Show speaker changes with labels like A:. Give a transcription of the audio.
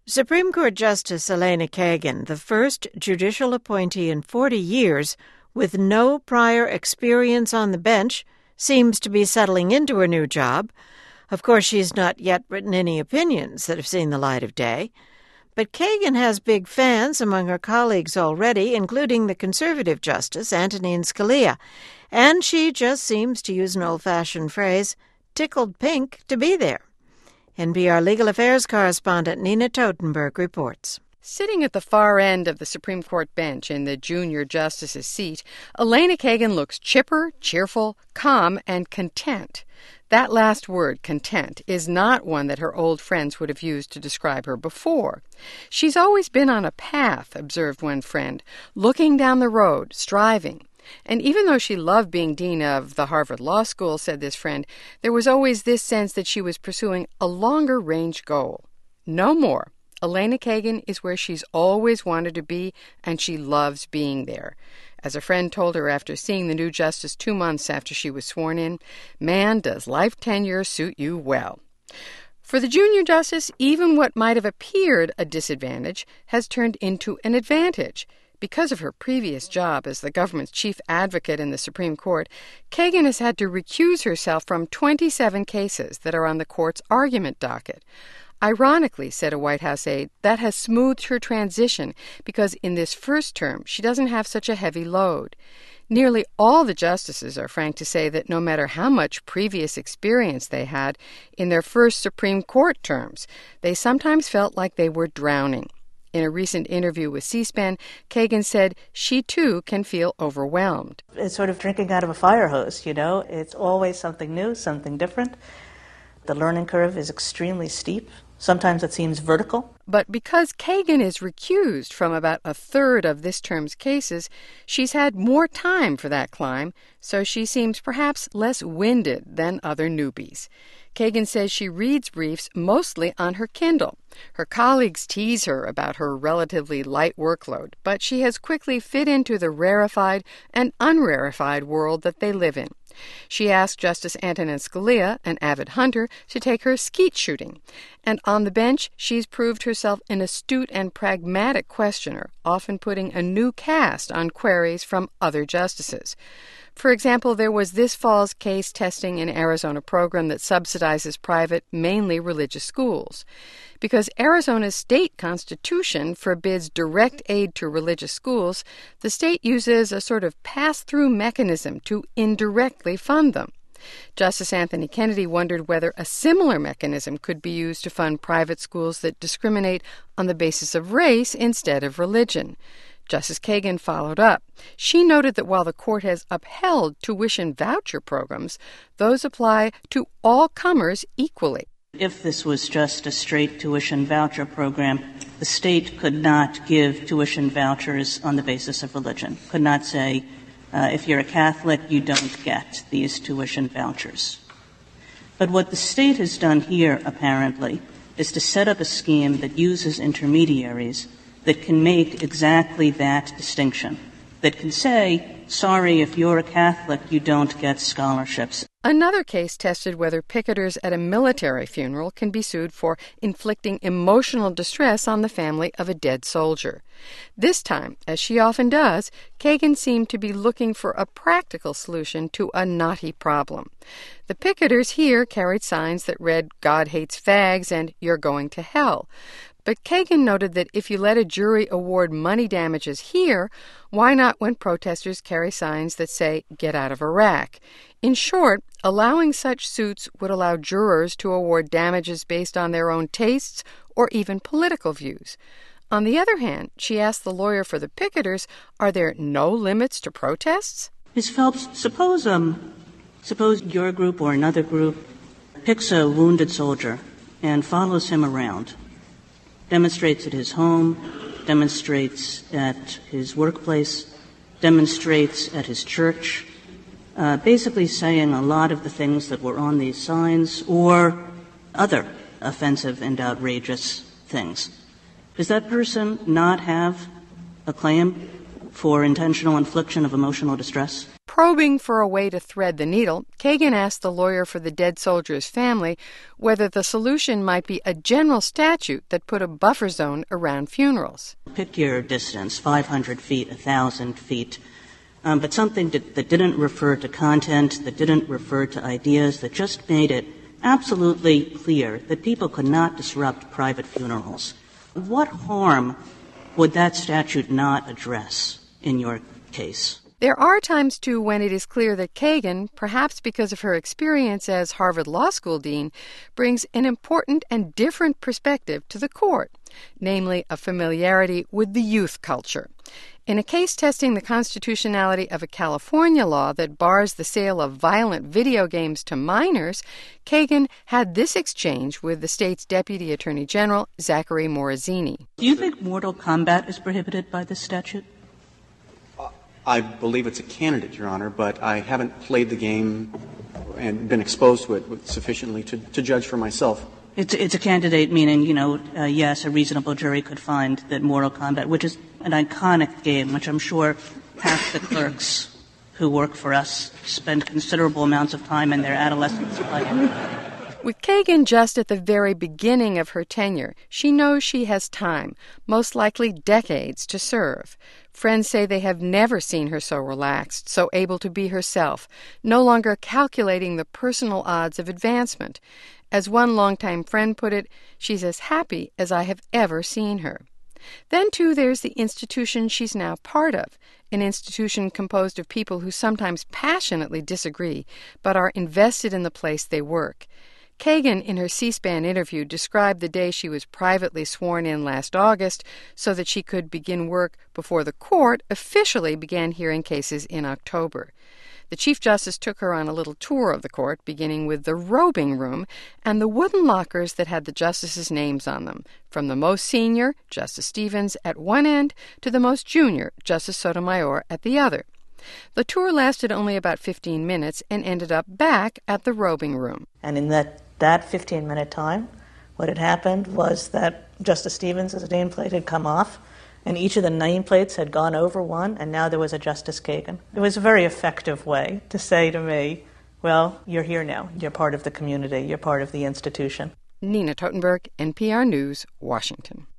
A: Supreme Court Justice Elena Kagan, the first judicial appointee in 40 years with no prior experience on the bench, seems to be settling into her new job. Of course, she's not yet written any opinions that have seen the light of day. But Kagan has big fans among her colleagues already, including the conservative Justice Antonin Scalia. And she just seems, to use an old-fashioned phrase, tickled pink to be there. NPR legal affairs correspondent Nina Totenberg reports.
B: Sitting at the far end of the Supreme Court bench in the junior justice's seat, Elena Kagan looks chipper, cheerful, calm, and content. That last word, content, is not one that her old friends would have used to describe her before. She's always been on a path, observed one friend, looking down the road, striving. And even though she loved being dean of the Harvard Law School, said this friend, there was always this sense that she was pursuing a longer-range goal. No more. Elena Kagan is where she's always wanted to be, and she loves being there. As a friend told her after seeing the new justice 2 months after she was sworn in, man, does life tenure suit you well. For the junior justice, even what might have appeared a disadvantage has turned into an advantage. Because of her previous job as the government's chief advocate in the Supreme Court, Kagan has had to recuse herself from 27 cases that are on the court's argument docket. Ironically, said a White House aide, that has smoothed her transition because in this first term she doesn't have such a heavy load. Nearly all the justices are frank to say that no matter how much previous experience they had in their first Supreme Court terms, they sometimes felt like they were drowning. In a recent interview with C-SPAN, Kagan said she, too, can feel overwhelmed.
C: It's sort of drinking out of a fire hose, you know. It's always something new, something different. The learning curve is extremely steep. Sometimes it seems vertical.
B: But because Kagan is recused from about a third of this term's cases, she's had more time for that climb, so she seems perhaps less winded than other newbies. Kagan says she reads briefs mostly on her Kindle. Her colleagues tease her about her relatively light workload, but she has quickly fit into the rarefied and unrarefied world that they live in. She asked Justice Antonin Scalia, an avid hunter, to take her skeet shooting. And on the bench, she's proved herself an astute and pragmatic questioner, often putting a new cast on queries from other justices. For example, there was this fall's case testing an Arizona program that subsidizes private, mainly religious schools. Because Arizona's state constitution forbids direct aid to religious schools, the state uses a sort of pass-through mechanism to indirectly fund them. Justice Anthony Kennedy wondered whether a similar mechanism could be used to fund private schools that discriminate on the basis of race instead of religion. Justice Kagan followed up. She noted that while the court has upheld tuition voucher programs, those apply to all comers equally.
C: If this was just a straight tuition voucher program, the state could not give tuition vouchers on the basis of religion, could not say, if you're a Catholic, you don't get these tuition vouchers. But what the state has done here, apparently, is to set up a scheme that uses intermediaries that can make exactly that distinction, that can say, sorry, if you're a Catholic, you don't get scholarships.
B: Another case tested whether picketers at a military funeral can be sued for inflicting emotional distress on the family of a dead soldier. This time, as she often does, Kagan seemed to be looking for a practical solution to a knotty problem. The picketers here carried signs that read, "God hates fags" and "You're going to hell." But Kagan noted that if you let a jury award money damages here, why not when protesters carry signs that say, "Get out of Iraq"? In short, allowing such suits would allow jurors to award damages based on their own tastes or even political views. On the other hand, she asked the lawyer for the picketers, are there no limits to protests?
C: Ms. Phelps, suppose your group or another group picks a wounded soldier and follows him around, demonstrates at his home, demonstrates at his workplace, demonstrates at his church, basically saying a lot of the things that were on these signs or other offensive and outrageous things. Does that person not have a claim for intentional infliction of emotional distress?
B: Probing for a way to thread the needle, Kagan asked the lawyer for the dead soldier's family whether the solution might be a general statute that put a buffer zone around funerals.
C: Pick your distance, 500 feet, 1,000 feet, but something that didn't refer to content, that didn't refer to ideas, that just made it absolutely clear that people could not disrupt private funerals. What harm would that statute not address in your case?
B: There are times, too, when it is clear that Kagan, perhaps because of her experience as Harvard Law School dean, brings an important and different perspective to the court, namely a familiarity with the youth culture. In a case testing the constitutionality of a California law that bars the sale of violent video games to minors, Kagan had this exchange with the state's Deputy Attorney General, Zachary Morozini.
C: Do you think Mortal Kombat is prohibited by this statute?
D: I believe it's a candidate, Your Honor, but I haven't played the game and been exposed to it sufficiently to judge for myself.
C: It's a candidate, meaning, yes, a reasonable jury could find that Mortal Kombat, which is an iconic game, which I'm sure half the clerks who work for us spend considerable amounts of time in their adolescence playing.
B: With Kagan just at the very beginning of her tenure, she knows she has time, most likely decades, to serve. Friends say they have never seen her so relaxed, so able to be herself, no longer calculating the personal odds of advancement. As one longtime friend put it, she's as happy as I have ever seen her. Then, too, there's the institution she's now part of, an institution composed of people who sometimes passionately disagree, but are invested in the place they work. Kagan, in her C-SPAN interview, described the day she was privately sworn in last August so that she could begin work before the court officially began hearing cases in October. The Chief Justice took her on a little tour of the court, beginning with the robing room and the wooden lockers that had the justices' names on them, from the most senior, Justice Stevens, at one end to the most junior, Justice Sotomayor, at the other. The tour lasted only about 15 minutes and ended up back at the robing room.
E: And in that 15-minute time, what had happened was that Justice Stevens' nameplate had come off, and each of the nameplates had gone over one, and now there was a Justice Kagan. It was a very effective way to say to me, well, you're here now. You're part of the community. You're part of the institution.
B: Nina Totenberg, NPR News, Washington.